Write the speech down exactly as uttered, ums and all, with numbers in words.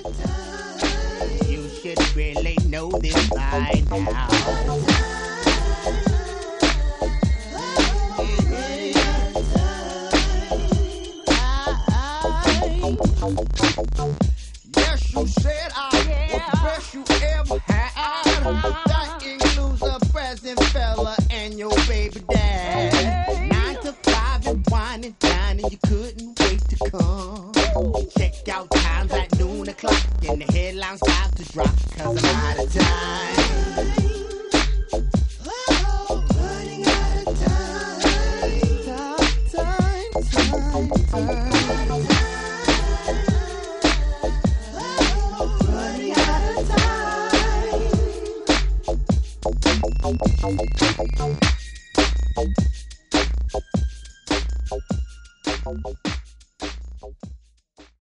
You should really know this by now. Yes, you said I was the best you ever had. That includes a present fella and your baby dad. Nine to five and wine and dine and you couldn't wait to come. Check out times at noon o'clock and the headlines about to drop cause I'm out of time. Oh, running out of time. Time, time, time, time. Running out of time.